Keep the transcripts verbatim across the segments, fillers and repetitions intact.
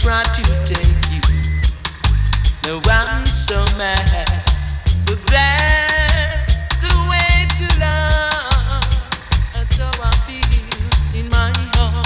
brought to take you. No, I'm so mad, but that's the way to love. That's how I feel in my heart.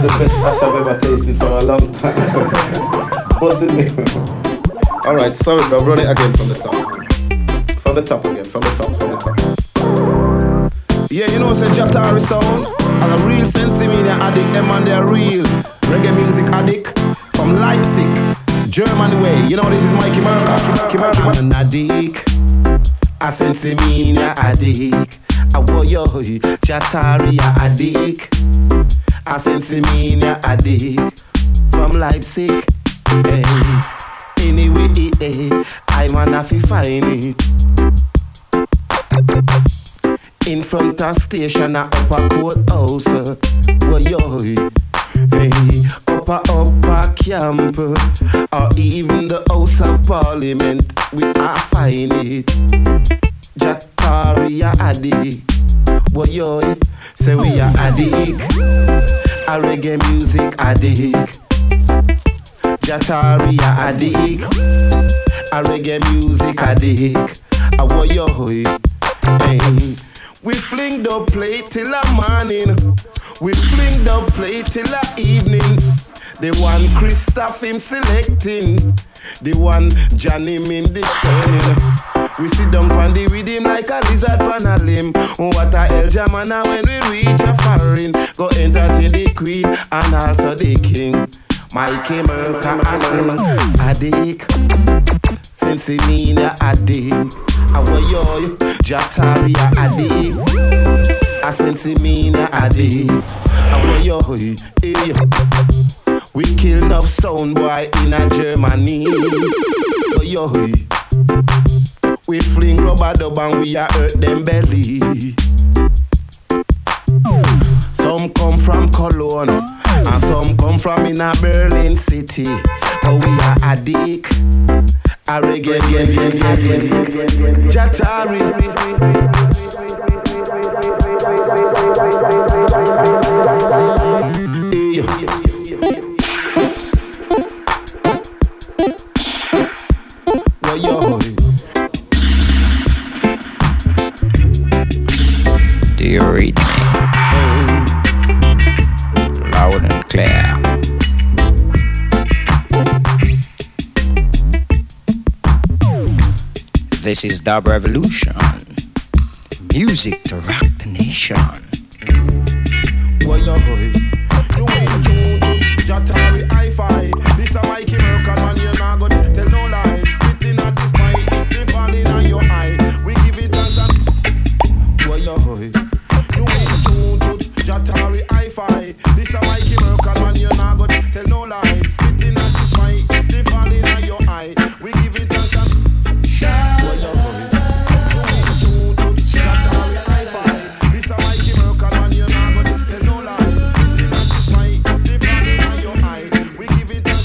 the best hash I've ever tasted for a long time. Buzzing me. Alright, sorry, I'll run it again from the top. From the top again, from the top, from the top. Yeah, you know, say Jatari sound. I'm a real Sensimania addict, them and they're real reggae music addict from Leipzig, Germany way. You know, this is Mikey Merca. I'm an addict, a Sensimania addict. A woyo, Jatari addict, a Sensimania addict from Leipzig. Hey. Anyway, hey, I wanna fi find it in front of station at upper courthouse. Well, yo, hey, upper upper camp, or even the House of Parliament, we are find it. Jatari addict. Well, yo, say we are addict, a reggae music addict. Jatari addict, a reggae music addict. A woyo, hey. We fling the plate till the morning, we fling the plate till the evening. The one Christoph him selecting, the one Johnny Min discerning. We sit down on the rhythm like a lizard on a limb. What a hell jamana when we reach a foreign. Go entertain the queen and also the king. Mikey Merca a sing addict, Sensimania addict. Awoyo, Jatari addict, a Sensimania addict. Awoyo, hey. We kill enough sound boy in a Germany. Awoyo, we fling rubber dub and we a hurt them belly. Some come from Cologne and some come from in a Berlin city. But we are addict, a reggae music addict. Jatari. Well, yo. Do you read me? Loud and clear. This is Dub Revolution. Music to rock the nation. Well, yo, you ain't tuned, Jatari hi-fi. This a Mikey Merca, man, you're not gonna tell no lies. Spitting at this mic, they falling on your eye. We give it as a... Well, yo, you ain't tuned, Jatari hi-fi. This a Mikey Merca, man, you're not gonna tell no lies. Spitting at this mic, they falling on your eye. We give it as a... Well, yo, we give it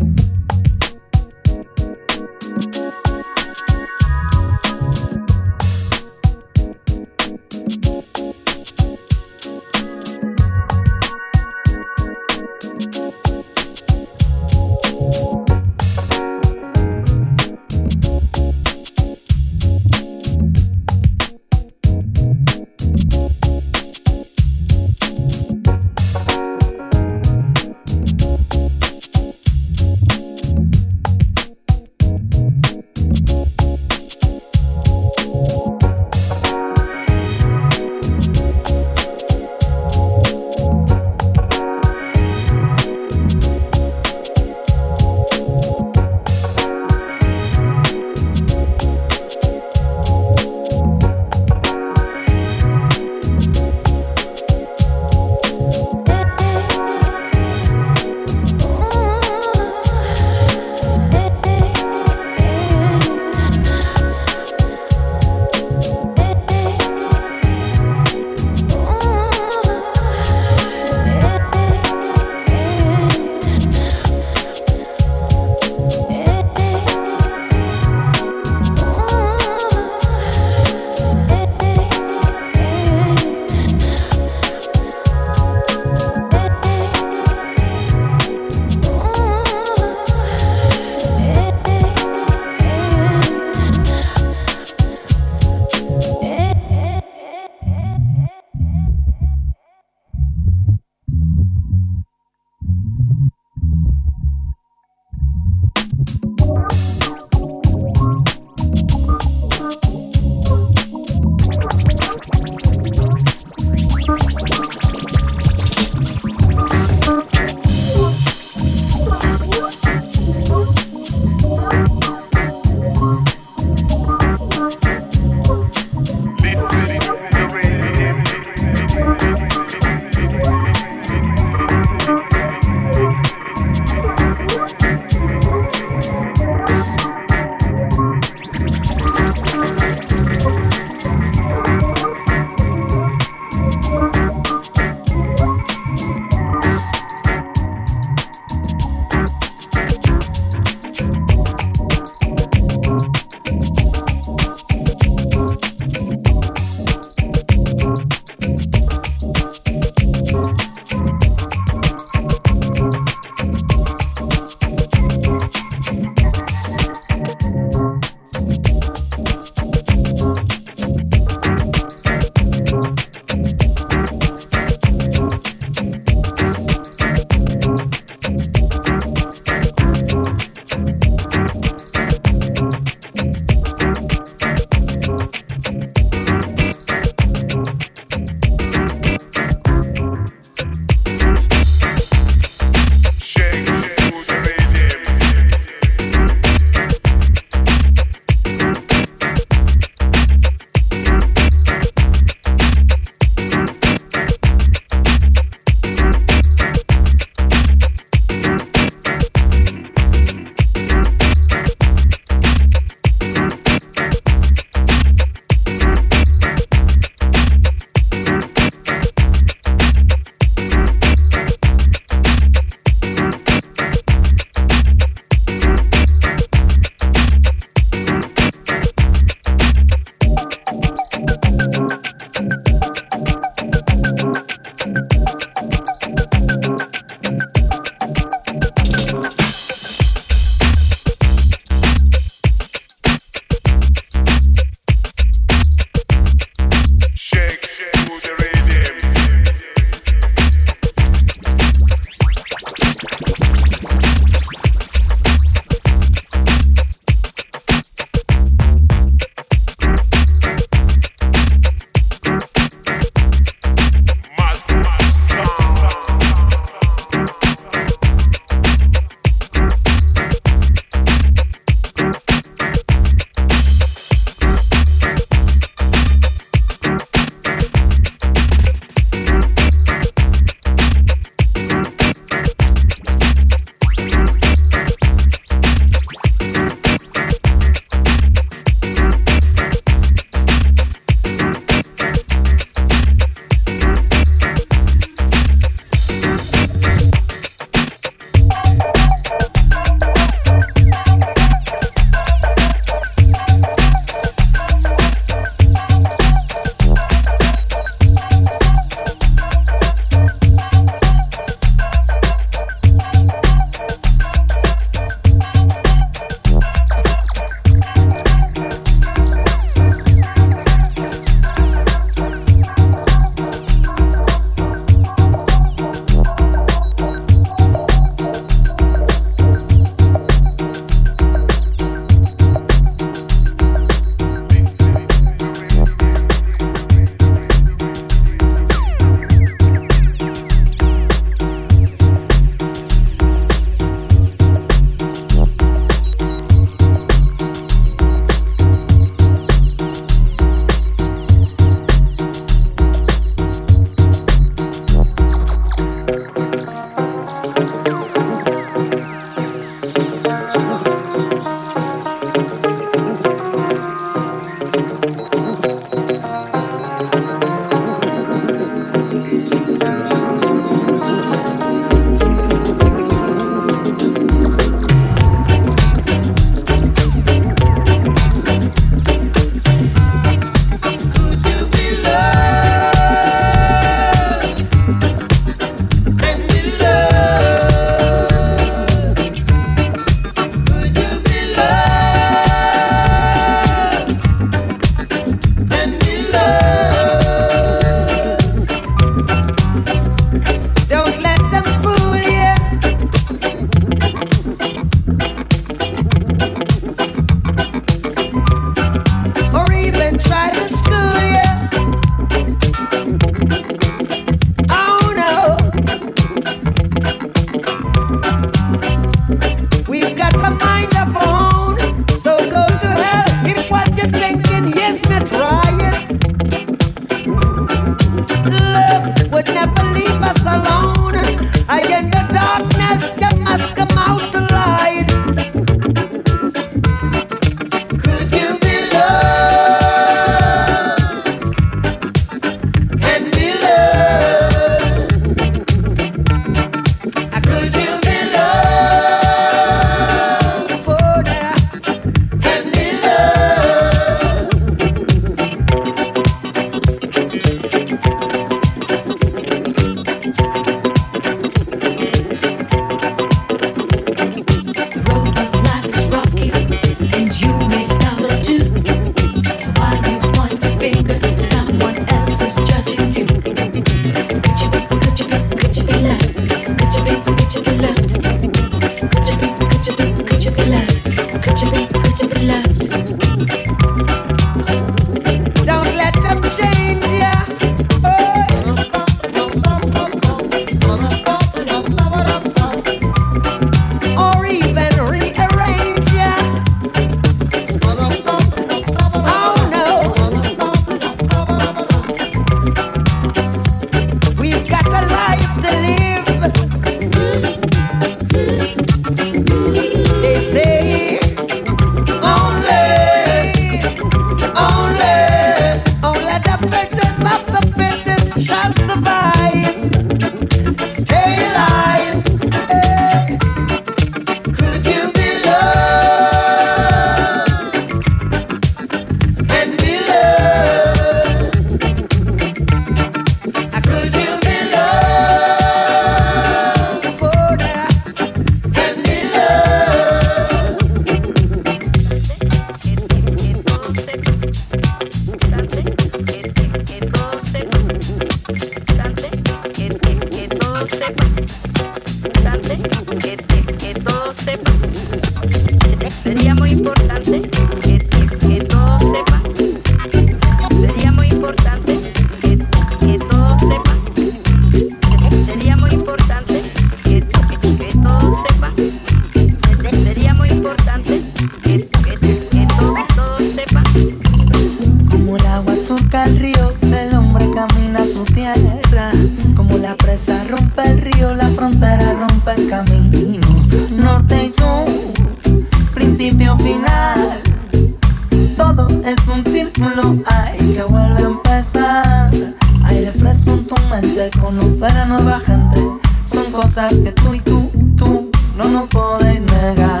de conocer a nueva gente. Son cosas que tú y tú, tú no nos podéis negar.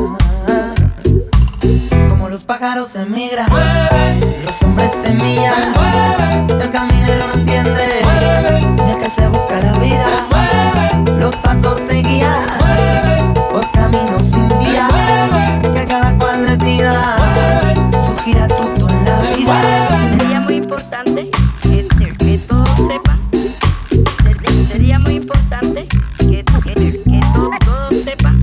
Como los pájaros emigran, los hombres semillan, el caminero no entiende ni el que se busca la vida. Los pasos se guían por caminos sin vía, que cada cual decida su gira tuto en la vida. Sería muy importante que, que, que todos sepan. Sería muy importante que, que, que todos, todos sepan.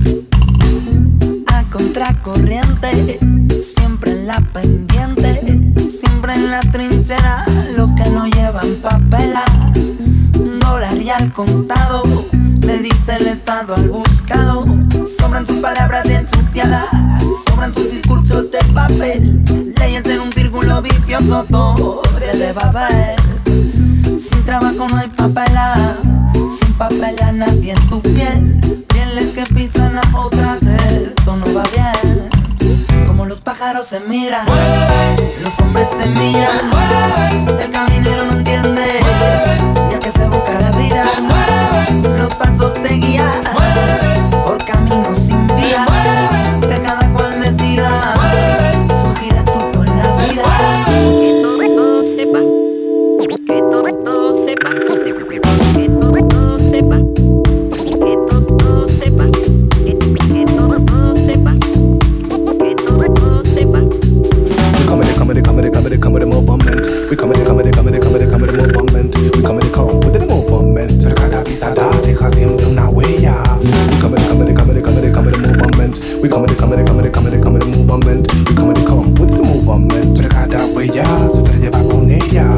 A contracorriente, siempre en la pendiente, siempre en la trinchera, los que no llevan papela. Dólar y al contado, le dice el estado al buscado. Sobran sus palabras ensuciadas, sobran sus discursos de papel. Leyes en un círculo vicioso, torre de Babel. Sin trabajo no hay papela, sin papela nadie en tu piel. Pieles que pisan a otras, esto no va bien. Como los pájaros se miran, los hombres se miran, el caminero no entiende ni el que se busca la vida. Los pasos se guían por caminos sin vía, que cada cual decida su gira tuto en la vida. Que todos, todos sepan. Que todos, todos sepan. Que todos, todos sepan. Que todos, todos sepan. Que, que todos, todos sepan. Que todos, todos sepan. We come in, come in, come in, come in, come in, movement. We come in, come in, come in, come in, come in, movement. We come in, come with the movement. So cada pisada deja siempre una huella. We come in, come in, come in, come in, come in, movement. We come in, come in, come in, come in, come in, movement. We come in, come with the movement. So cada huella, tú te llevas con ella.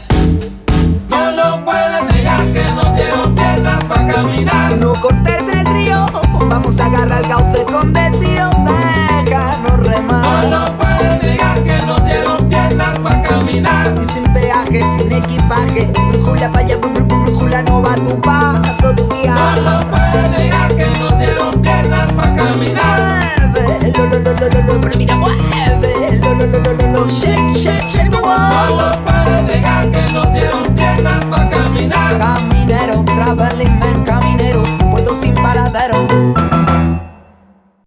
No lo puedes negar que no dieron piernas para caminar. No cortes el río, vamos a agarrar el cauce con desvío. Déjanos remar. No lo puedes negar que no dieron piernas para caminar. Y sin peaje, sin equipaje, brújula para allá, brújula no va a tu paso, tu guía. No lo